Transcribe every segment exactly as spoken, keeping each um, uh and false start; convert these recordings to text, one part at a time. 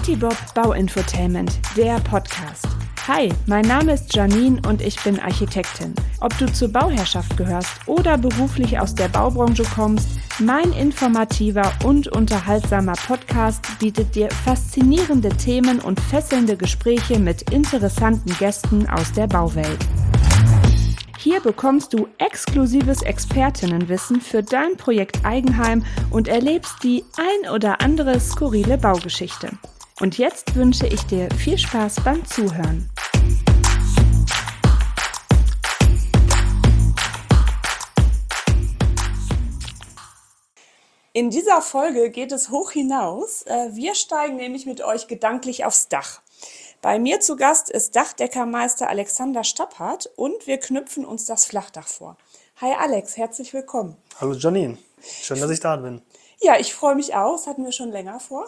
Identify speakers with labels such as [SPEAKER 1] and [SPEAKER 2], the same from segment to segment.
[SPEAKER 1] Citybob Bauinfotainment, der Podcast. Hi, mein Name ist Janine und ich bin Architektin. Ob du zur Bauherrschaft gehörst oder beruflich aus der Baubranche kommst, mein informativer und unterhaltsamer Podcast bietet dir faszinierende Themen und fesselnde Gespräche mit interessanten Gästen aus der Bauwelt. Hier bekommst du exklusives Expertinnenwissen für dein Projekt Eigenheim und erlebst die ein oder andere skurrile Baugeschichte. Und jetzt wünsche ich dir viel Spaß beim Zuhören. In dieser Folge geht es hoch hinaus. Wir steigen nämlich mit euch gedanklich aufs Dach. Bei mir zu Gast ist Dachdeckermeister Alexander Stapphardt und wir knüpfen uns das Flachdach vor. Hi Alex, herzlich willkommen.
[SPEAKER 2] Hallo Janine, schön, dass ich da bin.
[SPEAKER 1] Ja, ich freue mich auch, das hatten wir schon länger vor.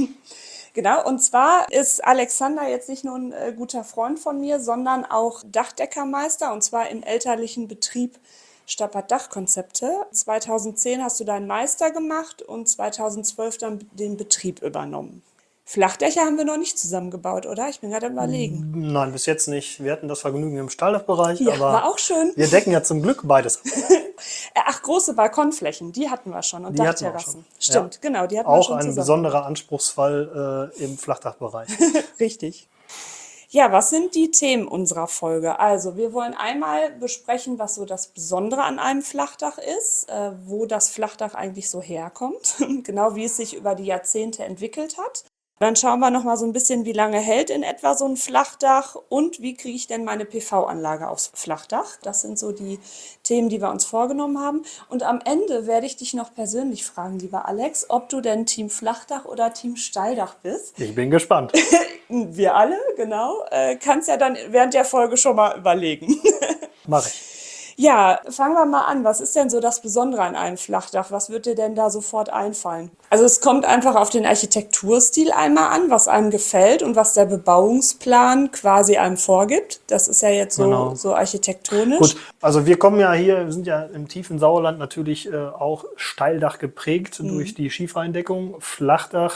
[SPEAKER 1] Genau, und zwar ist Alexander jetzt nicht nur ein äh, guter Freund von mir, sondern auch Dachdeckermeister und zwar im elterlichen Betrieb Stapphardt Dachkonzepte. zweitausendzehn hast du deinen Meister gemacht und zweitausendzwölf dann den Betrieb übernommen. Flachdächer haben wir noch nicht zusammengebaut, oder? Ich bin gerade am Überlegen.
[SPEAKER 2] Nein, bis jetzt nicht. Wir hatten das Vergnügen im Stalldachbereich,
[SPEAKER 1] Ja,
[SPEAKER 2] aber
[SPEAKER 1] war auch schön.
[SPEAKER 2] Wir decken ja zum Glück beides ab.
[SPEAKER 1] Ach, große Balkonflächen, die hatten wir schon und
[SPEAKER 2] Die hatten wir auch
[SPEAKER 1] Dachterrassen.
[SPEAKER 2] schon.
[SPEAKER 1] Stimmt,
[SPEAKER 2] Ja.
[SPEAKER 1] genau, die hatten wir
[SPEAKER 2] Auch
[SPEAKER 1] schon
[SPEAKER 2] ein
[SPEAKER 1] zusammen.
[SPEAKER 2] besonderer Anspruchsfall äh, im Flachdachbereich.
[SPEAKER 1] Richtig. Ja, was sind die Themen unserer Folge? Also, wir wollen einmal besprechen, was so das Besondere an einem Flachdach ist, äh, wo das Flachdach eigentlich so herkommt, genau wie es sich über die Jahrzehnte entwickelt hat. Dann schauen wir noch mal so ein bisschen, wie lange hält in etwa so ein Flachdach und wie kriege ich denn meine P V-Anlage aufs Flachdach. Das sind so die Themen, die wir uns vorgenommen haben. Und am Ende werde ich dich noch persönlich fragen, lieber Alex, ob du denn Team Flachdach oder Team Steildach bist.
[SPEAKER 2] Ich bin gespannt.
[SPEAKER 1] Wir alle, genau. Äh, kannst ja dann während der Folge schon mal überlegen.
[SPEAKER 2] Mach ich.
[SPEAKER 1] Ja, fangen wir mal an. Was ist denn so das Besondere an einem Flachdach? Was wird dir denn da sofort einfallen? Also es kommt einfach auf den Architekturstil einmal an, was einem gefällt und was der Bebauungsplan quasi einem vorgibt. Das ist ja jetzt so,
[SPEAKER 2] Genau.
[SPEAKER 1] so architektonisch.
[SPEAKER 2] Gut, also wir kommen ja hier, wir sind ja im tiefen Sauerland natürlich äh, auch Steildach geprägt mhm. durch die Schiefereindeckung. Flachdach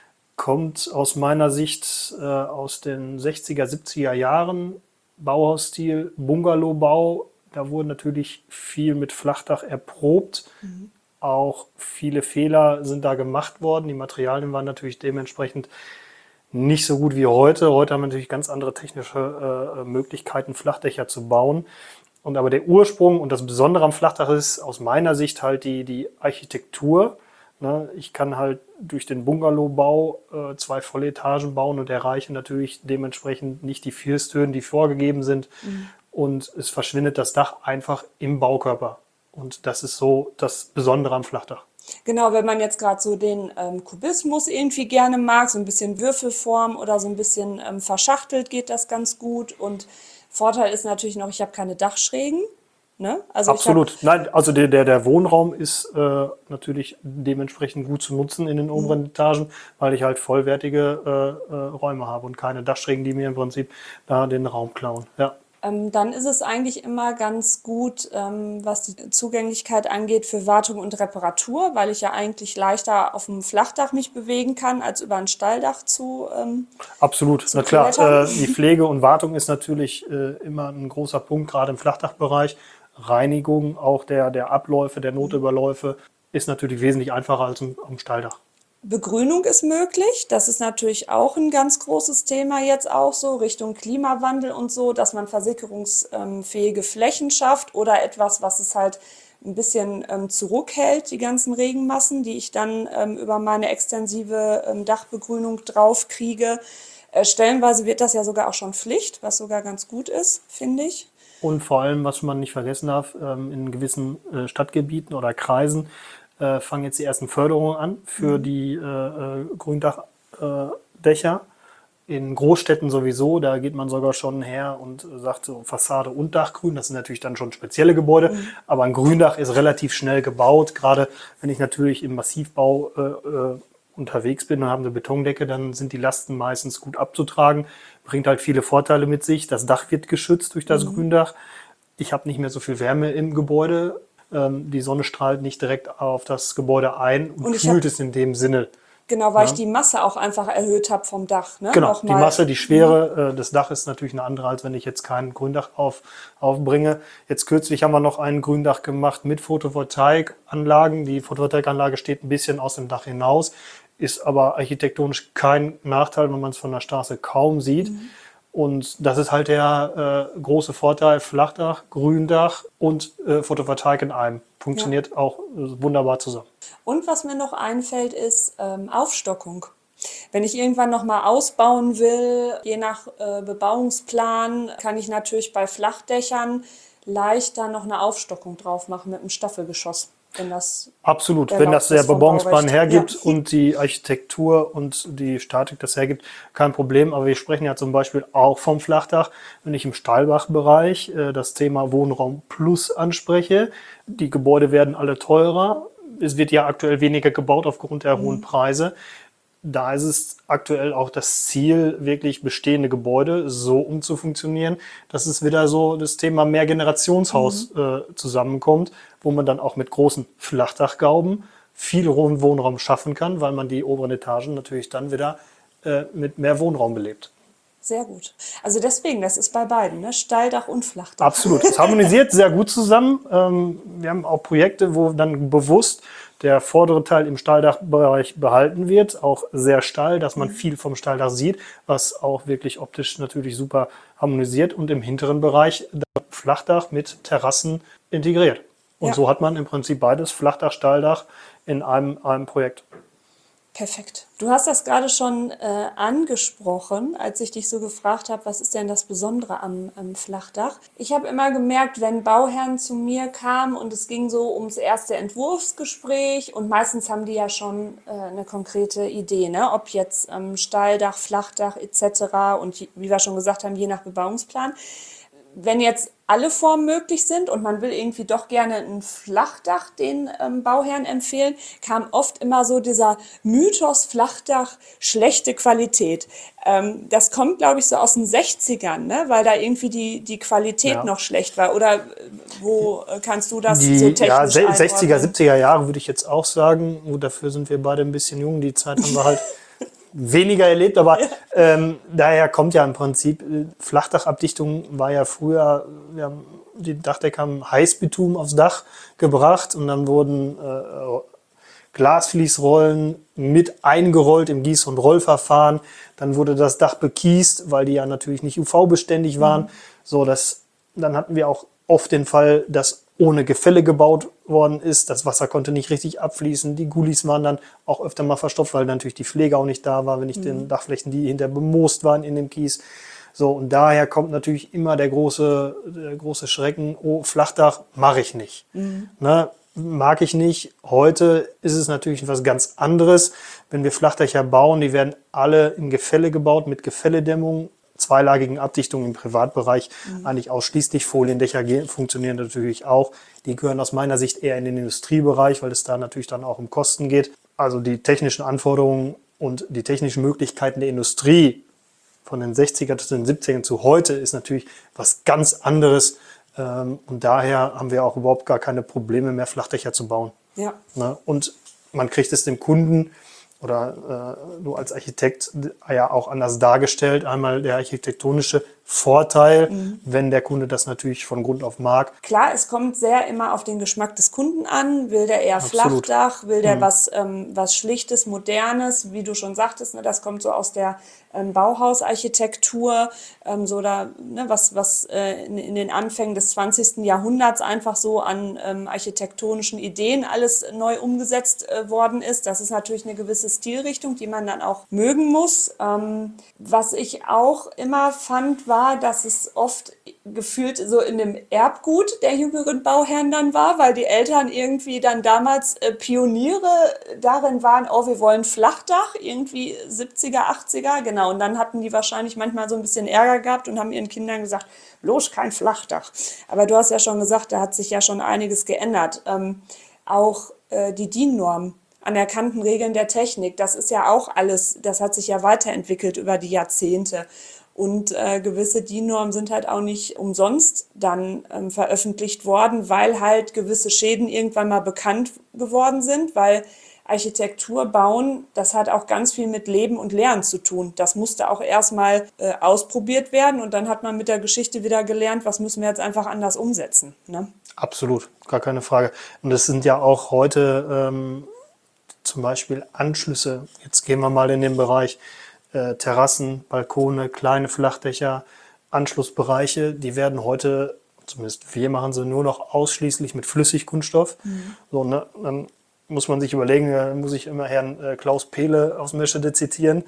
[SPEAKER 2] kommt aus meiner Sicht äh, aus den sechziger, siebziger Jahren. Bauhausstil, Bungalowbau. Da wurde natürlich viel mit Flachdach erprobt. Mhm. Auch viele Fehler sind da gemacht worden. Die Materialien waren natürlich dementsprechend nicht so gut wie heute. Heute haben wir natürlich ganz andere technische äh, Möglichkeiten, Flachdächer zu bauen. Und aber der Ursprung und das Besondere am Flachdach ist aus meiner Sicht halt die, die Architektur. Ne? Ich kann halt durch den Bungalowbau äh, zwei volle Etagen bauen und erreiche natürlich dementsprechend nicht die Firsthöhen, die vorgegeben sind. Mhm. Und es verschwindet das Dach einfach im Baukörper. Und das ist so das Besondere am Flachdach.
[SPEAKER 1] Genau, wenn man jetzt gerade so den ähm, Kubismus irgendwie gerne mag, so ein bisschen Würfelform oder so ein bisschen ähm, verschachtelt, geht das ganz gut. Und Vorteil ist natürlich noch, ich habe keine Dachschrägen. Ne? Also
[SPEAKER 2] Absolut. Ich hab, Nein, also der, der, der Wohnraum ist äh, natürlich dementsprechend gut zu nutzen in den oberen mhm. Etagen, weil ich halt vollwertige äh, äh, Räume habe und keine Dachschrägen, die mir im Prinzip da den Raum klauen. Ja.
[SPEAKER 1] Ähm, dann ist es eigentlich immer ganz gut, ähm, was die Zugänglichkeit angeht für Wartung und Reparatur, weil ich ja eigentlich leichter auf dem Flachdach mich bewegen kann, als über ein Stalldach zu ähm,
[SPEAKER 2] Absolut,
[SPEAKER 1] zu
[SPEAKER 2] na klar. Äh, die Pflege und Wartung ist natürlich äh, immer ein großer Punkt, gerade im Flachdachbereich. Reinigung auch der, der Abläufe, der Notüberläufe ist natürlich wesentlich einfacher als am, am Stalldach.
[SPEAKER 1] Begrünung ist möglich. Das ist natürlich auch ein ganz großes Thema jetzt auch so Richtung Klimawandel und so, dass man versickerungsfähige Flächen schafft oder etwas, was es halt ein bisschen ähm, zurückhält, die ganzen Regenmassen, die ich dann ähm, über meine extensive ähm, Dachbegrünung draufkriege. Äh, stellenweise wird das ja sogar auch schon Pflicht, was sogar ganz gut ist, finde ich.
[SPEAKER 2] Und vor allem, was man nicht vergessen darf, ähm, in gewissen äh, Stadtgebieten oder Kreisen Äh, fangen jetzt die ersten Förderungen an für mhm. die äh, äh, Gründachdächer. Äh, in Großstädten sowieso, da geht man sogar schon her und äh, sagt so Fassade und Dachgrün. Das sind natürlich dann schon spezielle Gebäude, mhm. aber ein Gründach ist relativ schnell gebaut. Gerade wenn ich natürlich im Massivbau äh, äh, unterwegs bin und habe eine Betondecke, dann sind die Lasten meistens gut abzutragen. Bringt halt viele Vorteile mit sich. Das Dach wird geschützt durch das mhm. Gründach. Ich habe nicht mehr so viel Wärme im Gebäude. Die Sonne strahlt nicht direkt auf das Gebäude ein und, und kühlt es in dem Sinne.
[SPEAKER 1] Genau, weil
[SPEAKER 2] Ja.
[SPEAKER 1] ich die Masse auch einfach erhöht habe vom Dach. Ne?
[SPEAKER 2] Genau,
[SPEAKER 1] Nochmal.
[SPEAKER 2] die Masse, die Schwere äh, des Daches ist natürlich eine andere, als wenn ich jetzt kein Gründach auf, aufbringe. Jetzt kürzlich haben wir noch ein Gründach gemacht mit Photovoltaikanlagen. Die Photovoltaikanlage steht ein bisschen aus dem Dach hinaus, ist aber architektonisch kein Nachteil, wenn man es von der Straße kaum sieht. Mhm. Und das ist halt der äh, große Vorteil, Flachdach, Gründach und äh, Photovoltaik in einem. Funktioniert ja. auch äh, wunderbar zusammen.
[SPEAKER 1] Und was mir noch einfällt, ist ähm, Aufstockung. Wenn ich irgendwann nochmal ausbauen will, je nach äh, Bebauungsplan, kann ich natürlich bei Flachdächern leichter noch eine Aufstockung drauf machen mit einem Staffelgeschoss. Wenn das
[SPEAKER 2] Absolut, wenn das der Bebauungsplan hergibt ja. und die Architektur und die Statik das hergibt, kein Problem. Aber wir sprechen ja zum Beispiel auch vom Flachdach, wenn ich im Stahlbachbereich äh, das Thema Wohnraum Plus anspreche. Die Gebäude werden alle teurer. Es wird ja aktuell weniger gebaut aufgrund der mhm. hohen Preise. Da ist es aktuell auch das Ziel, wirklich bestehende Gebäude so umzufunktionieren, dass es wieder so das Thema Mehrgenerationshaus mhm. äh, zusammenkommt, wo man dann auch mit großen Flachdachgauben viel Wohnraum schaffen kann, weil man die oberen Etagen natürlich dann wieder äh, mit mehr Wohnraum belebt.
[SPEAKER 1] Sehr gut. Also deswegen, das ist bei beiden, ne? Stahldach und Flachdach.
[SPEAKER 2] Absolut. Es harmonisiert sehr gut zusammen. Ähm, wir haben auch Projekte, wo dann bewusst der vordere Teil im Stahldachbereich behalten wird, auch sehr steil, dass man mhm. viel vom Stahldach sieht, was auch wirklich optisch natürlich super harmonisiert und im hinteren Bereich Flachdach mit Terrassen integriert. Und ja. so hat man im Prinzip beides, Flachdach, Stahldach, in einem, einem Projekt.
[SPEAKER 1] Perfekt. Du hast das gerade schon äh, angesprochen, als ich dich so gefragt habe, was ist denn das Besondere am, am Flachdach? Ich habe immer gemerkt, wenn Bauherren zu mir kamen und es ging so ums erste Entwurfsgespräch und meistens haben die ja schon äh, eine konkrete Idee, ne? Ob jetzt ähm, Stahldach, Flachdach et cetera und wie wir schon gesagt haben, je nach Bebauungsplan. Wenn jetzt alle Formen möglich sind und man will irgendwie doch gerne ein Flachdach den ähm, Bauherren empfehlen, kam oft immer so dieser Mythos Flachdach, schlechte Qualität. Ähm, das kommt, glaube ich, so aus den sechzigern, ne? Weil da irgendwie die, die Qualität ja. noch schlecht war. Oder äh, wo äh, kannst du das
[SPEAKER 2] die,
[SPEAKER 1] so technisch
[SPEAKER 2] ja,
[SPEAKER 1] einordnen?
[SPEAKER 2] sechziger, siebziger Jahre würde ich jetzt auch sagen. Gut, dafür sind wir beide ein bisschen jung. Die Zeit haben wir halt weniger erlebt, aber ja. ähm, daher kommt ja im Prinzip, äh, Flachdachabdichtung war ja früher, wir haben, die Dachdecker haben Heißbeton aufs Dach gebracht und dann wurden äh, Glasfließrollen mit eingerollt im Gieß- und Rollverfahren. Dann wurde das Dach bekiest, weil die ja natürlich nicht U V-beständig waren. Mhm. So, das, dann hatten wir auch oft den Fall, dass ohne Gefälle gebaut worden ist. Das Wasser konnte nicht richtig abfließen. Die Gullis waren dann auch öfter mal verstopft, weil natürlich die Pflege auch nicht da war, wenn nicht mhm. den Dachflächen, die hinter bemoost waren in dem Kies. So, und daher kommt natürlich immer der große, der große Schrecken, oh, Flachdach mache ich nicht. Mhm. Ne, mag ich nicht. Heute ist es natürlich etwas ganz anderes. Wenn wir Flachdächer bauen, die werden alle in Gefälle gebaut, mit Gefälledämmung, zweilagigen Abdichtungen im Privatbereich, mhm. eigentlich ausschließlich. Foliendächer funktionieren natürlich auch. Die gehören aus meiner Sicht eher in den Industriebereich, weil es da natürlich dann auch um Kosten geht. Also die technischen Anforderungen und die technischen Möglichkeiten der Industrie von den sechziger zu den siebzigern zu heute ist natürlich was ganz anderes. Und daher haben wir auch überhaupt gar keine Probleme mehr, Flachdächer zu bauen.
[SPEAKER 1] Ja.
[SPEAKER 2] Und man kriegt es dem Kunden oder äh, du als Architekt ja auch anders dargestellt. Einmal der architektonische Vorteil, mhm. wenn der Kunde das natürlich von Grund auf mag.
[SPEAKER 1] Klar, es kommt sehr immer auf den Geschmack des Kunden an. Will der eher
[SPEAKER 2] Absolut.
[SPEAKER 1] Flachdach? Will der
[SPEAKER 2] mhm.
[SPEAKER 1] was, ähm, was Schlichtes, Modernes? Wie du schon sagtest, ne, das kommt so aus der ähm, Bauhausarchitektur, ähm, so da, ne, was, was äh, in, in den Anfängen des zwanzigsten Jahrhunderts einfach so an ähm, architektonischen Ideen alles neu umgesetzt äh, worden ist. Das ist natürlich eine gewisse Stilrichtung, die man dann auch mögen muss. Ähm, was ich auch immer fand, war, dass es oft gefühlt so in dem Erbgut der jüngeren Bauherren dann war, weil die Eltern irgendwie dann damals äh, Pioniere darin waren, oh, wir wollen Flachdach, irgendwie siebziger, achtziger, genau. Und dann hatten die wahrscheinlich manchmal so ein bisschen Ärger gehabt und haben ihren Kindern gesagt, bloß kein Flachdach. Aber du hast ja schon gesagt, da hat sich ja schon einiges geändert. Ähm, auch äh, die D I N-Norm. Anerkannten Regeln der Technik, das ist ja auch alles, das hat sich ja weiterentwickelt über die Jahrzehnte. Und äh, gewisse D I N-Normen sind halt auch nicht umsonst dann ähm, veröffentlicht worden, weil halt gewisse Schäden irgendwann mal bekannt geworden sind, weil Architektur bauen, das hat auch ganz viel mit Leben und Lernen zu tun. Das musste auch erstmal äh, ausprobiert werden und dann hat man mit der Geschichte wieder gelernt, was müssen wir jetzt einfach anders umsetzen. Ne?
[SPEAKER 2] Absolut, gar keine Frage. Und es sind ja auch heute ähm, zum Beispiel Anschlüsse. Jetzt gehen wir mal in den Bereich äh, Terrassen, Balkone, kleine Flachdächer, Anschlussbereiche. Die werden heute, zumindest wir machen sie nur noch ausschließlich mit Flüssigkunststoff. Mhm. So, ne, dann muss man sich überlegen, da muss ich immer Herrn äh, Klaus Pehle aus Meschede zitieren.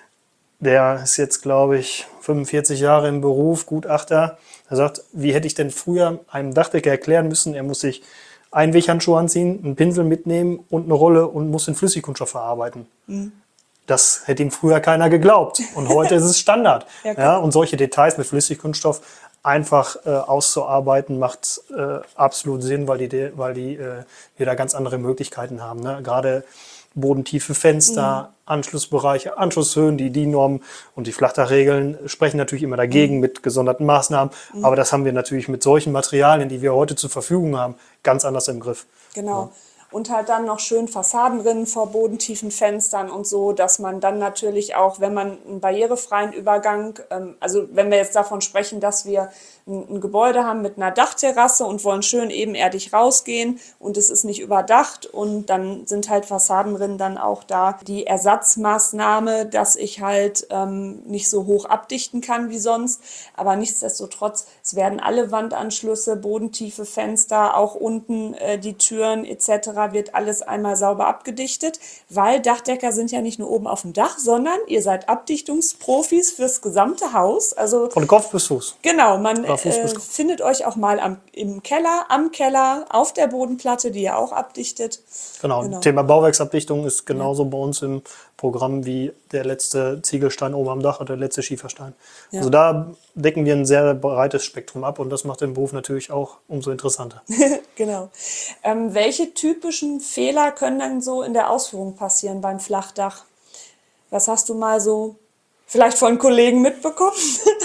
[SPEAKER 2] Der ist jetzt, glaube ich, fünfundvierzig Jahre im Beruf, Gutachter. Er sagt, wie hätte ich denn früher einem Dachdecker erklären müssen, er muss sich Einweghandschuhe anziehen, einen Pinsel mitnehmen und eine Rolle und muss den Flüssigkunststoff verarbeiten. Mhm. Das hätte ihm früher keiner geglaubt. Und heute ist es Standard. ja, ja, und solche Details mit Flüssigkunststoff einfach äh, auszuarbeiten, macht äh, absolut Sinn, weil die, weil die äh, wir da ganz andere Möglichkeiten haben. Ne? Gerade bodentiefe Fenster, mhm. Anschlussbereiche, Anschlusshöhen, die D I N-Normen und die Flachdachregeln sprechen natürlich immer dagegen mhm. mit gesonderten Maßnahmen. Mhm. Aber das haben wir natürlich mit solchen Materialien, die wir heute zur Verfügung haben, ganz anders im Griff.
[SPEAKER 1] Genau.
[SPEAKER 2] Ja.
[SPEAKER 1] Und halt dann noch schön Fassadenrinnen vor bodentiefen Fenstern und so, dass man dann natürlich auch, wenn man einen barrierefreien Übergang, ähm, also wenn wir jetzt davon sprechen, dass wir ein, ein Gebäude haben mit einer Dachterrasse und wollen schön ebenerdig rausgehen und es ist nicht überdacht und dann sind halt Fassadenrinnen dann auch da die Ersatzmaßnahme, dass ich halt ähm, nicht so hoch abdichten kann wie sonst, aber nichtsdestotrotz, es werden alle Wandanschlüsse, bodentiefe Fenster, auch unten äh, die Türen et cetera wird alles einmal sauber abgedichtet, weil Dachdecker sind ja nicht nur oben auf dem Dach, sondern ihr seid Abdichtungsprofis fürs gesamte Haus. Also
[SPEAKER 2] von Kopf bis Fuß.
[SPEAKER 1] Genau, man äh, findet euch auch mal am, im Keller, am Keller, auf der Bodenplatte, die ihr auch abdichtet.
[SPEAKER 2] Genau, genau. Thema Bauwerksabdichtung ist genauso ja. bei uns im Programm wie der letzte Ziegelstein oben am Dach oder der letzte Schieferstein. Ja. Also da decken wir ein sehr breites Spektrum ab und das macht den Beruf natürlich auch umso interessanter.
[SPEAKER 1] Genau. Ähm, welche typischen Fehler können dann so in der Ausführung passieren beim Flachdach? Was hast du mal so vielleicht von Kollegen mitbekommen?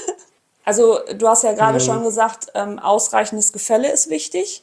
[SPEAKER 1] Also du hast ja gerade mhm. schon gesagt, ähm, ausreichendes Gefälle ist wichtig.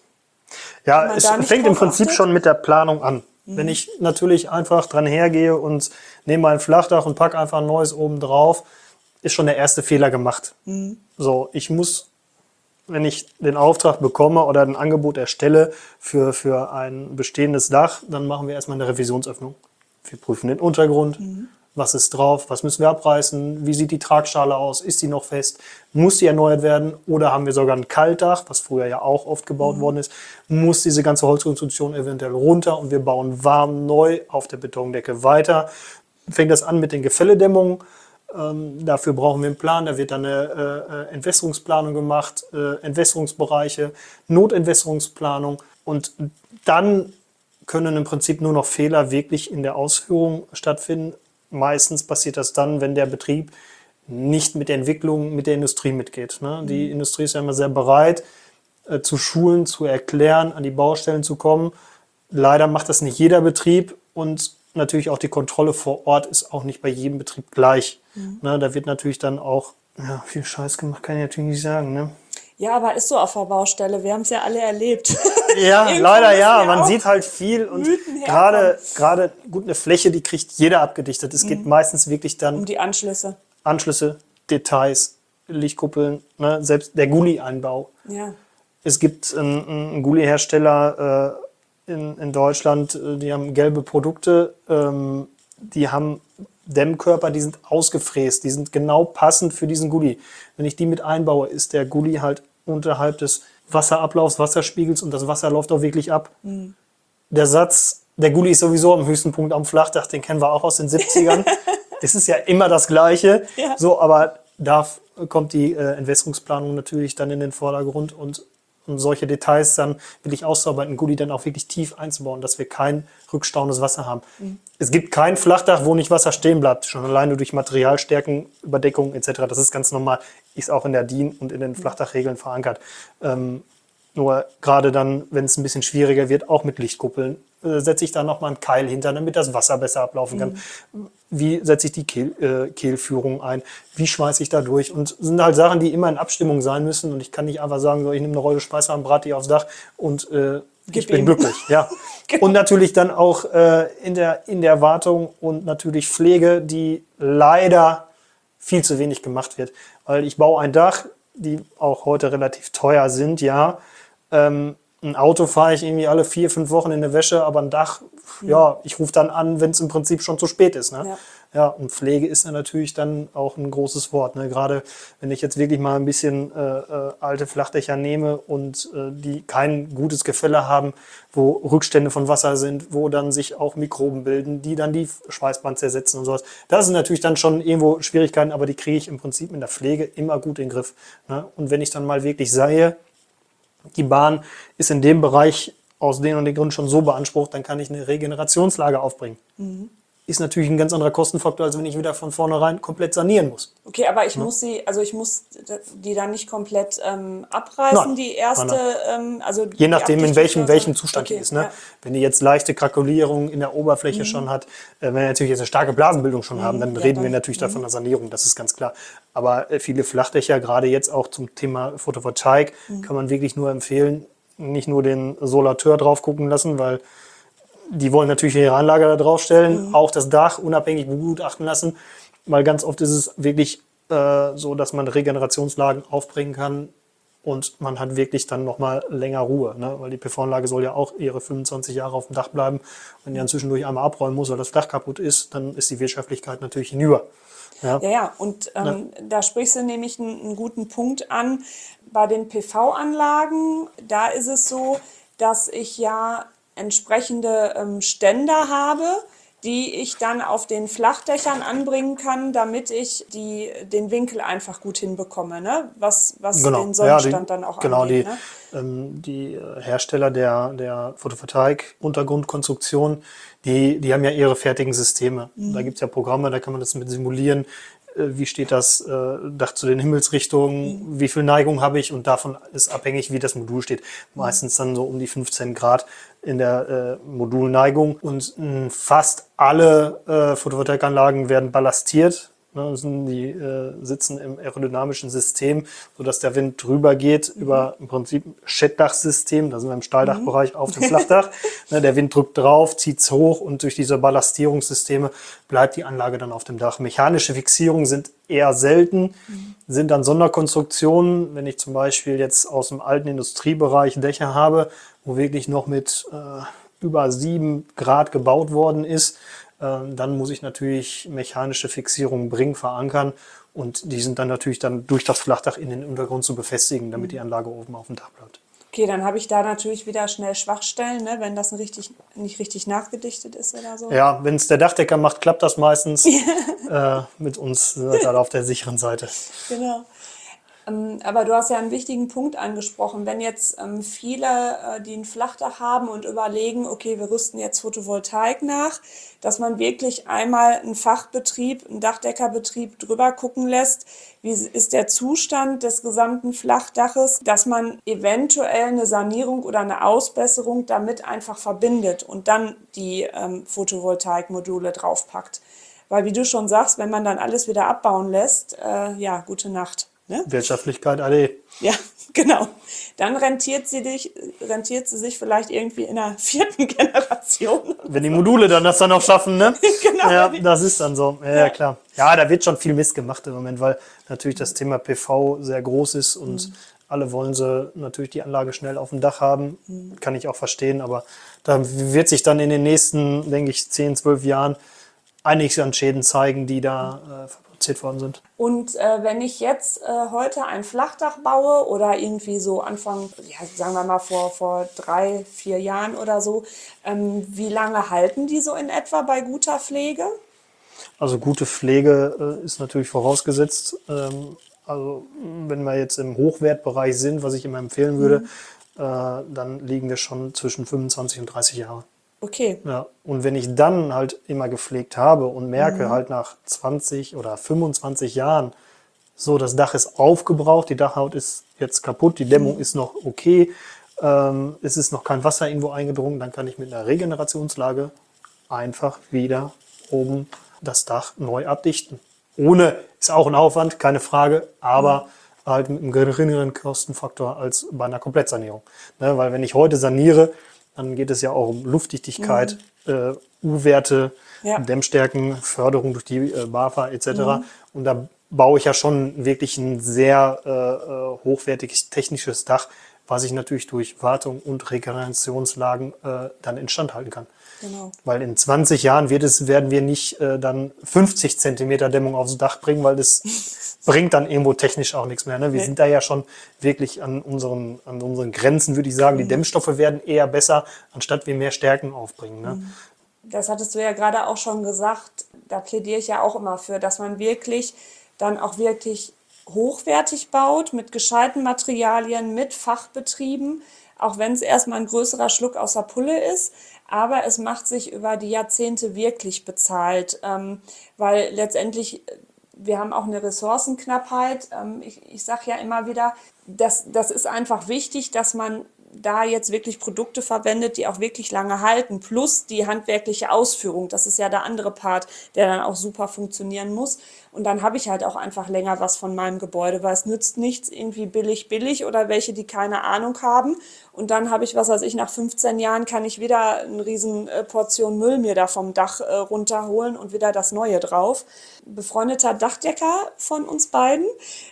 [SPEAKER 2] Ja, es fängt im Prinzip achtet. schon mit der Planung an. Mhm. Wenn ich natürlich einfach dran hergehe und nehme ein Flachdach und packe einfach ein neues oben drauf, ist schon der erste Fehler gemacht. Mhm. So, ich muss, wenn ich den Auftrag bekomme oder ein Angebot erstelle für, für ein bestehendes Dach, dann machen wir erstmal eine Revisionsöffnung. Wir prüfen den Untergrund. Mhm. Was ist drauf? Was müssen wir abreißen? Wie sieht die Tragschale aus? Ist die noch fest? Muss die erneuert werden? Oder haben wir sogar ein Kaltdach, was früher ja auch oft gebaut mhm. worden ist? Muss diese ganze Holzkonstruktion eventuell runter und wir bauen warm neu auf der Betondecke weiter? Fängt das an mit den Gefälledämmungen. Ähm, dafür brauchen wir einen Plan. Da wird dann eine äh, Entwässerungsplanung gemacht, äh, Entwässerungsbereiche, Notentwässerungsplanung. Und dann können im Prinzip nur noch Fehler wirklich in der Ausführung stattfinden. Meistens passiert das dann, wenn der Betrieb nicht mit der Entwicklung, mit der Industrie mitgeht. Ne? Mhm. Die Industrie ist ja immer sehr bereit, äh, zu schulen, zu erklären, an die Baustellen zu kommen. Leider macht das nicht jeder Betrieb und natürlich auch die Kontrolle vor Ort ist auch nicht bei jedem Betrieb gleich. Mhm. Ne? Da wird natürlich dann auch ja, viel Scheiß gemacht, kann ich natürlich nicht sagen. Ne?
[SPEAKER 1] Ja, aber ist so auf der Baustelle. Wir haben es ja alle erlebt.
[SPEAKER 2] Ja, leider ja. Man sieht halt viel und gerade gerade gut eine Fläche, die kriegt jeder abgedichtet. Es mhm. geht meistens wirklich dann
[SPEAKER 1] um die Anschlüsse.
[SPEAKER 2] Anschlüsse, Details, Lichtkuppeln, ne? Selbst der Gully-Einbau.
[SPEAKER 1] Ja.
[SPEAKER 2] Es gibt einen, einen Gully-Hersteller äh, in, in Deutschland, die haben gelbe Produkte, ähm, die haben Dämmkörper, die sind ausgefräst, die sind genau passend für diesen Gully. Wenn ich die mit einbaue, ist der Gully halt unterhalb des Wasserablaufs, Wasserspiegels und das Wasser läuft auch wirklich ab. Mhm. Der Satz, der Gully ist sowieso am höchsten Punkt am Flachdach, den kennen wir auch aus den siebzigern. Das ist ja immer das Gleiche. Ja. So, aber da kommt die äh, Entwässerungsplanung natürlich dann in den Vordergrund und um solche Details dann wirklich auszuarbeiten, Gully dann auch wirklich tief einzubauen, dass wir kein rückstauendes Wasser haben. Mhm. Es gibt kein Flachdach, wo nicht Wasser stehen bleibt, schon alleine durch Materialstärken, Überdeckung et cetera. Das ist ganz normal, ist auch in der D I N und in den Flachdachregeln verankert. Ähm, nur gerade dann, wenn es ein bisschen schwieriger wird, auch mit Lichtkuppeln, äh, setze ich da nochmal einen Keil hinter, damit das Wasser besser ablaufen kann? Mhm. Wie setze ich die Kehl, äh, Kehlführung ein? Wie schmeiße ich da durch? Und das sind halt Sachen, die immer in Abstimmung sein müssen. Und ich kann nicht einfach sagen, so, ich nehme eine Rolle Speisewagen, brate die aufs Dach und äh, ich bin ihm. glücklich. Ja. Genau. Und natürlich dann auch äh, in der, in der Wartung und natürlich Pflege, die leider viel zu wenig gemacht wird. Weil ich baue ein Dach, die auch heute relativ teuer sind, ja. Ähm, ein Auto fahre ich irgendwie alle vier, fünf Wochen in der Wäsche, aber ein Dach, mhm. ja, ich rufe dann an, wenn es im Prinzip schon zu spät ist. Ne? Ja. Ja, und Pflege ist dann natürlich dann auch ein großes Wort. Ne? Gerade wenn ich jetzt wirklich mal ein bisschen äh, äh, alte Flachdächer nehme und äh, die kein gutes Gefälle haben, wo Rückstände von Wasser sind, wo dann sich auch Mikroben bilden, die dann die Schweißband zersetzen und sowas. Das sind natürlich dann schon irgendwo Schwierigkeiten, aber die kriege ich im Prinzip in der Pflege immer gut in den Griff. Ne? Und wenn ich dann mal wirklich sehe, die Bahn ist in dem Bereich aus den und den Gründen schon so beansprucht, dann kann ich eine Regenerationslage aufbringen. Mhm. Ist natürlich ein ganz anderer Kostenfaktor, als wenn ich wieder von vornherein komplett sanieren muss.
[SPEAKER 1] Okay, aber ich ja. muss sie, also ich muss die dann nicht komplett ähm, abreißen, nein. die erste, nein, nein. Ähm, also
[SPEAKER 2] je nachdem, in welchem, welchem Zustand okay. die ist. Ne? Ja. Wenn die jetzt leichte Krakulierung in der Oberfläche mhm. schon hat, äh, wenn wir natürlich jetzt eine starke Blasenbildung schon mhm. haben, dann ja, reden dann, wir natürlich mhm. davon der Sanierung, das ist ganz klar. Aber äh, viele Flachdächer, gerade jetzt auch zum Thema Photovoltaik, mhm. kann man wirklich nur empfehlen, nicht nur den Solateur drauf gucken lassen, weil die wollen natürlich ihre Anlage da draufstellen, mhm. auch das Dach unabhängig begutachten lassen, weil ganz oft ist es wirklich äh, so, dass man Regenerationslagen aufbringen kann und man hat wirklich dann nochmal länger Ruhe, ne? Weil die P V-Anlage soll ja auch ihre fünfundzwanzig Jahre auf dem Dach bleiben. Wenn die dann zwischendurch einmal abräumen muss, weil das Dach kaputt ist, dann ist die Wirtschaftlichkeit natürlich hinüber.
[SPEAKER 1] Ja, ja, ja. und ähm, ja. da sprichst du nämlich einen, einen guten Punkt an. Bei den P V-Anlagen, da ist es so, dass ich ja entsprechende ähm, Ständer habe, die ich dann auf den Flachdächern anbringen kann, damit ich die, den Winkel einfach gut hinbekomme, ne? was, was
[SPEAKER 2] genau.
[SPEAKER 1] den Sonnenstand
[SPEAKER 2] ja, die,
[SPEAKER 1] dann auch
[SPEAKER 2] genau,
[SPEAKER 1] angeht.
[SPEAKER 2] Die,
[SPEAKER 1] ne?
[SPEAKER 2] ähm, die Hersteller der, der Photovoltaik-Untergrundkonstruktion, die, die haben ja ihre fertigen Systeme. Mhm. Da gibt es ja Programme, da kann man das mit simulieren. Wie steht das äh, Dach zu den Himmelsrichtungen, mhm. wie viel Neigung habe ich und davon ist abhängig, wie das Modul steht. Meistens dann so um die fünfzehn Grad in der äh, Modulneigung und mh, fast alle äh, Photovoltaikanlagen werden ballastiert. Ne, das sind, die äh, sitzen im aerodynamischen System, sodass der Wind drüber geht mhm. über im Prinzip Schettdachsystem, da sind wir im Stahldachbereich mhm. auf dem Flachdach. Ne, der Wind drückt drauf, zieht es hoch und durch diese Ballastierungssysteme bleibt die Anlage dann auf dem Dach. Mechanische Fixierungen sind eher selten, mhm. sind dann Sonderkonstruktionen, wenn ich zum Beispiel jetzt aus dem alten Industriebereich Dächer habe, wo wirklich noch mit äh, über sieben Grad gebaut worden ist, dann muss ich natürlich mechanische Fixierungen bringen, verankern und die sind dann natürlich dann durch das Flachdach in den Untergrund zu befestigen, damit die Anlage oben auf dem Dach bleibt.
[SPEAKER 1] Okay, dann habe ich da natürlich wieder schnell Schwachstellen, ne, wenn das richtig, nicht richtig nachgedichtet ist oder so.
[SPEAKER 2] Ja, wenn es der Dachdecker macht, klappt das meistens. äh, mit uns sind wir auf der sicheren Seite.
[SPEAKER 1] Genau. Aber du hast ja einen wichtigen Punkt angesprochen. Wenn jetzt ähm, viele, äh, die ein Flachdach haben und überlegen, okay, wir rüsten jetzt Photovoltaik nach, dass man wirklich einmal einen Fachbetrieb, einen Dachdeckerbetrieb drüber gucken lässt, wie ist der Zustand des gesamten Flachdaches, dass man eventuell eine Sanierung oder eine Ausbesserung damit einfach verbindet und dann die ähm, Photovoltaikmodule draufpackt. Weil wie du schon sagst, wenn man dann alles wieder abbauen lässt, äh, ja, gute Nacht. Ne?
[SPEAKER 2] Wirtschaftlichkeit, alle.
[SPEAKER 1] Ja, genau. Dann rentiert sie, dich, rentiert sie sich vielleicht irgendwie in der vierten Generation.
[SPEAKER 2] Wenn die Module dann das dann auch schaffen, ne?
[SPEAKER 1] Genau.
[SPEAKER 2] Ja, das ist dann so. Ja, ja, klar. Ja, da wird schon viel Mist gemacht im Moment, weil natürlich das Thema P V sehr groß ist und mhm. alle wollen sie natürlich die Anlage schnell auf dem Dach haben. Mhm. Kann ich auch verstehen, aber da wird sich dann in den nächsten, denke ich, zehn, zwölf Jahren einiges an Schäden zeigen, die da äh, fabriziert worden sind.
[SPEAKER 1] Und äh, wenn ich jetzt äh, heute ein Flachdach baue oder irgendwie so Anfang, ja, sagen wir mal vor, vor drei, vier Jahren oder so, ähm, wie lange halten die so in etwa bei guter Pflege?
[SPEAKER 2] Also gute Pflege äh, ist natürlich vorausgesetzt. Ähm, also wenn wir jetzt im Hochwertbereich sind, was ich immer empfehlen würde, mhm. äh, dann liegen wir schon zwischen fünfundzwanzig und dreißig Jahre.
[SPEAKER 1] Okay.
[SPEAKER 2] Ja, und wenn ich dann halt immer gepflegt habe und merke mhm. halt nach zwanzig oder fünfundzwanzig Jahren, so das Dach ist aufgebraucht, die Dachhaut ist jetzt kaputt, die Dämmung mhm. ist noch okay, ähm, es ist noch kein Wasser irgendwo eingedrungen, dann kann ich mit einer Regenerationslage einfach wieder oben das Dach neu abdichten. Ohne, ist auch ein Aufwand, keine Frage, aber mhm. halt mit einem geringeren Kostenfaktor als bei einer Komplettsanierung. Ne, weil wenn ich heute saniere, dann geht es ja auch um Luftdichtigkeit, mhm. äh, U-Werte, ja. Dämmstärken, Förderung durch die äh, BAFA et cetera. Mhm. Und da baue ich ja schon wirklich ein sehr äh, hochwertiges technisches Dach, was ich natürlich durch Wartung und Regenerationslagen äh, dann instand halten kann. Genau. Weil in zwanzig Jahren wird es, werden wir nicht äh, dann fünfzig Zentimeter Dämmung aufs Dach bringen, weil das bringt dann irgendwo technisch auch nichts mehr. Ne? Wir nee. sind da ja schon wirklich an unseren, an unseren Grenzen, würde ich sagen. Mhm. Die Dämmstoffe werden eher besser, anstatt wir mehr Stärken aufbringen. Ne?
[SPEAKER 1] Das hattest du ja gerade auch schon gesagt. Da plädiere ich ja auch immer für, dass man wirklich dann auch wirklich hochwertig baut, mit gescheiten Materialien, mit Fachbetrieben, auch wenn es erstmal ein größerer Schluck aus der Pulle ist. Aber es macht sich über die Jahrzehnte wirklich bezahlt, ähm, weil letztendlich, wir haben auch eine Ressourcenknappheit. Ähm, ich ich sage ja immer wieder, das, das ist einfach wichtig, dass man da jetzt wirklich Produkte verwendet, die auch wirklich lange halten, plus die handwerkliche Ausführung. Das ist ja der andere Part, der dann auch super funktionieren muss. Und dann habe ich halt auch einfach länger was von meinem Gebäude, weil es nützt nichts irgendwie billig, billig oder welche, die keine Ahnung haben. Und dann habe ich, was weiß ich, nach fünfzehn Jahren kann ich wieder eine riesen Portion Müll mir da vom Dach äh, runterholen und wieder das Neue drauf. Befreundeter Dachdecker von uns beiden.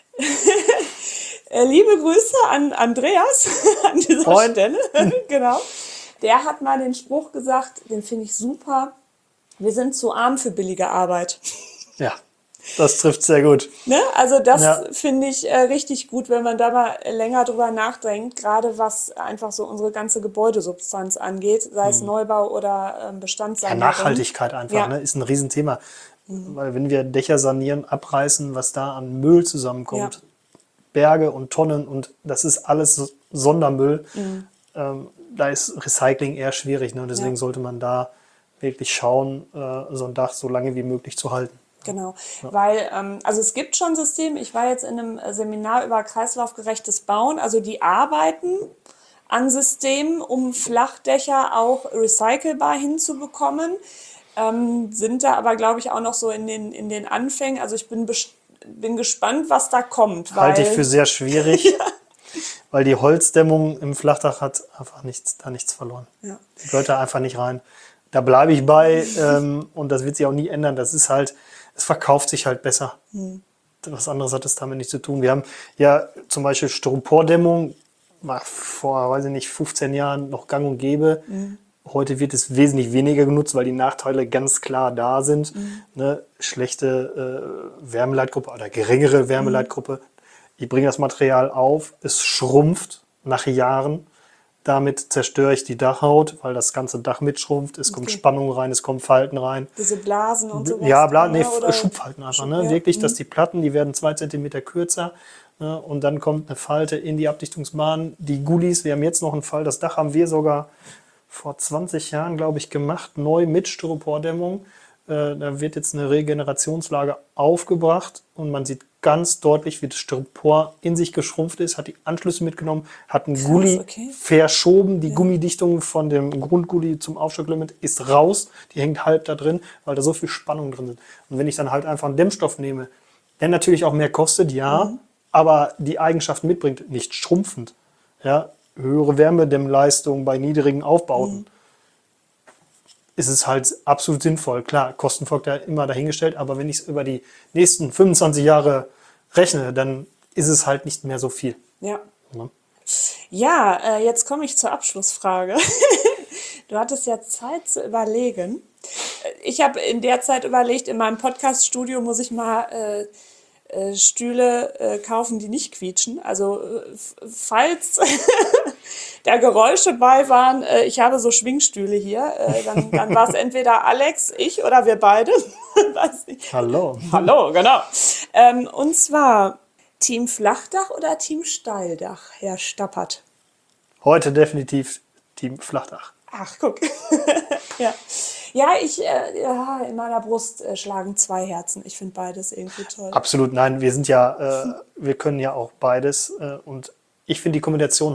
[SPEAKER 1] Liebe Grüße an Andreas an dieser Moin. Stelle. Genau. Der hat mal den Spruch gesagt, den finde ich super: Wir sind zu arm für billige Arbeit.
[SPEAKER 2] Ja, das trifft sehr gut.
[SPEAKER 1] Ne? Also das ja. finde ich äh, richtig gut, wenn man da mal länger drüber nachdenkt, gerade was einfach so unsere ganze Gebäudesubstanz angeht, sei es hm. Neubau oder äh, Bestandssanierung.
[SPEAKER 2] Ja, Nachhaltigkeit einfach, ja. ne, ist ein Riesenthema. Mhm. Weil wenn wir Dächer sanieren, abreißen, was da an Müll zusammenkommt, ja. Berge und Tonnen, und das ist alles Sondermüll, mhm. ähm, da ist Recycling eher schwierig. Ne? Und deswegen ja. sollte man da wirklich schauen, äh, so ein Dach so lange wie möglich zu halten.
[SPEAKER 1] Genau, ja. weil, ähm, also es gibt schon Systeme, ich war jetzt in einem Seminar über kreislaufgerechtes Bauen, also die arbeiten an Systemen, um Flachdächer auch recycelbar hinzubekommen. Ähm, sind da aber, glaube ich, auch noch so in den, in den Anfängen. Also ich bin, bin gespannt, was da kommt.
[SPEAKER 2] Halte ich für sehr schwierig, ja. weil die Holzdämmung im Flachdach hat einfach nichts, da nichts verloren. Ja. Die gehört da einfach nicht rein. Da bleibe ich bei ähm, und das wird sich auch nie ändern. Das ist halt, es verkauft sich halt besser. Hm. Was anderes hat es damit nichts zu tun. Wir haben ja zum Beispiel Styropordämmung, war vor, weiß ich nicht, fünfzehn Jahren noch gang und gäbe. Hm. Heute wird es wesentlich weniger genutzt, weil die Nachteile ganz klar da sind. Mhm. Ne? Schlechte äh, Wärmeleitgruppe oder geringere Wärmeleitgruppe. Mhm. Ich bringe das Material auf, es schrumpft nach Jahren. Damit zerstöre ich die Dachhaut, weil das ganze Dach mitschrumpft. Es okay. kommt Spannung rein, es kommen Falten rein.
[SPEAKER 1] Diese Blasen und so.
[SPEAKER 2] Ja, Blasen, nee, oder? Schubfalten einfach. Ne? Ja. Wirklich, mhm. dass die Platten, die werden zwei Zentimeter kürzer. Ne? Und dann kommt eine Falte in die Abdichtungsbahn. Die Gullis, wir haben jetzt noch einen Fall, das Dach haben wir sogar vor zwanzig Jahren, glaube ich, gemacht, neu mit Styropordämmung. Äh, da wird jetzt eine Regenerationslage aufgebracht und man sieht ganz deutlich, wie das Styropor in sich geschrumpft ist, hat die Anschlüsse mitgenommen, hat einen Krass, Gully okay. verschoben, die ja. Gummidichtung von dem Grundgully zum Aufstocklimit ist raus, die hängt halb da drin, weil da so viel Spannung drin sind. Und wenn ich dann halt einfach einen Dämmstoff nehme, der natürlich auch mehr kostet, ja, mhm. aber die Eigenschaften mitbringt, nicht schrumpfend, ja, höhere Wärmedämmleistung bei niedrigen Aufbauten, mhm. ist es halt absolut sinnvoll. Klar, Kostenfaktor immer dahingestellt, aber wenn ich es über die nächsten fünfundzwanzig Jahre rechne, dann ist es halt nicht mehr so viel.
[SPEAKER 1] Ja, ja, ja äh, jetzt komme ich zur Abschlussfrage. Du hattest ja Zeit zu überlegen. Ich habe in der Zeit überlegt, in meinem Podcast-Studio muss ich mal äh, äh, Stühle äh, kaufen, die nicht quietschen. Also äh, falls da Geräusche bei waren, äh, ich habe so Schwingstühle hier, äh, dann, dann war es entweder Alex, ich oder wir beide. Weiß nicht.
[SPEAKER 2] Hallo.
[SPEAKER 1] Hallo, genau. Ähm, und zwar Team Flachdach oder Team Steildach, Herr Stappert?
[SPEAKER 2] Heute definitiv Team Flachdach.
[SPEAKER 1] Ach, guck. ja. Ja, ich, äh, ja, in meiner Brust äh, schlagen zwei Herzen. Ich finde beides irgendwie toll.
[SPEAKER 2] Absolut, nein, wir sind ja, äh, wir können ja auch beides. Äh, und ich finde die Kombination halt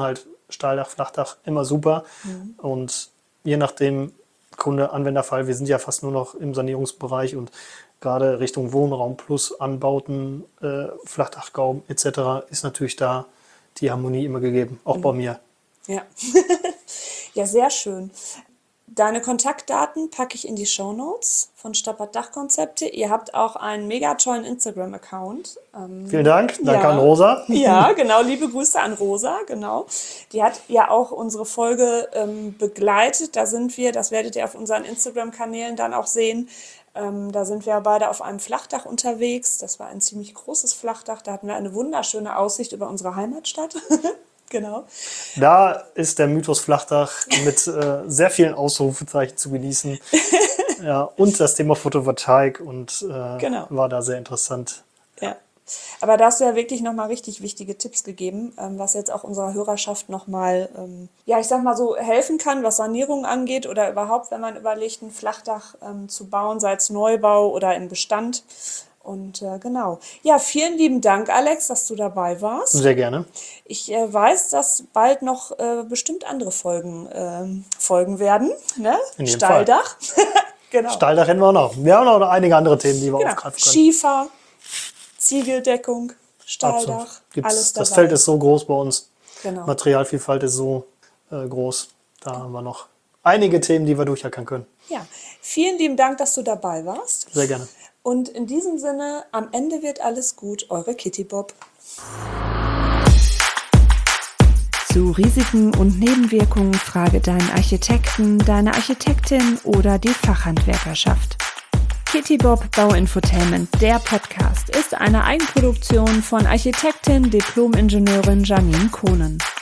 [SPEAKER 2] Stahldach, Flachdach, immer super. Mhm. Und je nachdem Kunde, Anwenderfall, wir sind ja fast nur noch im Sanierungsbereich und gerade Richtung Wohnraum plus Anbauten, äh, Flachdachgauben et cetera ist natürlich da die Harmonie immer gegeben, auch mhm. bei mir.
[SPEAKER 1] Ja. Ja, sehr schön. Deine Kontaktdaten packe ich in die Shownotes von Stappert Dachkonzepte. Ihr habt auch einen mega tollen Instagram-Account. Ähm,
[SPEAKER 2] Vielen Dank. Danke
[SPEAKER 1] ja.
[SPEAKER 2] an Rosa.
[SPEAKER 1] Ja, genau. Liebe Grüße an Rosa, genau. Die hat ja auch unsere Folge ähm, begleitet. Da sind wir, das werdet ihr auf unseren Instagram-Kanälen dann auch sehen. Ähm, da sind wir beide auf einem Flachdach unterwegs. Das war ein ziemlich großes Flachdach. Da hatten wir eine wunderschöne Aussicht über unsere Heimatstadt. Genau.
[SPEAKER 2] Da ist der Mythos Flachdach mit äh, sehr vielen Ausrufezeichen zu genießen. Ja, und das Thema Photovoltaik und äh, genau. war da sehr interessant.
[SPEAKER 1] Ja, aber da hast du ja wirklich nochmal richtig wichtige Tipps gegeben, ähm, was jetzt auch unserer Hörerschaft nochmal, ähm, ja, ich sag mal so, helfen kann, was Sanierung angeht oder überhaupt, wenn man überlegt, ein Flachdach ähm, zu bauen, sei es Neubau oder im Bestand. Und äh, genau. Ja, vielen lieben Dank, Alex, dass du dabei warst.
[SPEAKER 2] Sehr gerne.
[SPEAKER 1] Ich äh, weiß, dass bald noch äh, bestimmt andere Folgen äh, folgen werden. Ne?
[SPEAKER 2] In jedem
[SPEAKER 1] Stahldach. Genau.
[SPEAKER 2] Stahldach hätten wir auch noch. Wir haben noch einige andere Themen, die wir
[SPEAKER 1] genau.
[SPEAKER 2] aufgreifen können.
[SPEAKER 1] Schiefer, Ziegeldeckung, Stahldach,
[SPEAKER 2] Gibt's,
[SPEAKER 1] alles dabei.
[SPEAKER 2] Das Feld ist so groß bei uns.
[SPEAKER 1] Genau.
[SPEAKER 2] Materialvielfalt ist so äh, groß. Da haben wir noch einige Themen, die wir durchackern können.
[SPEAKER 1] Ja, vielen lieben Dank, dass du dabei warst.
[SPEAKER 2] Sehr gerne.
[SPEAKER 1] Und in diesem Sinne, am Ende wird alles gut, eure Kitty Bob.
[SPEAKER 3] Zu Risiken und Nebenwirkungen frage deinen Architekten, deine Architektin oder die Fachhandwerkerschaft. Kitty Bob Bauinfotainment, der Podcast, ist eine Eigenproduktion von Architektin, Diplom-Ingenieurin Janine Kohnen.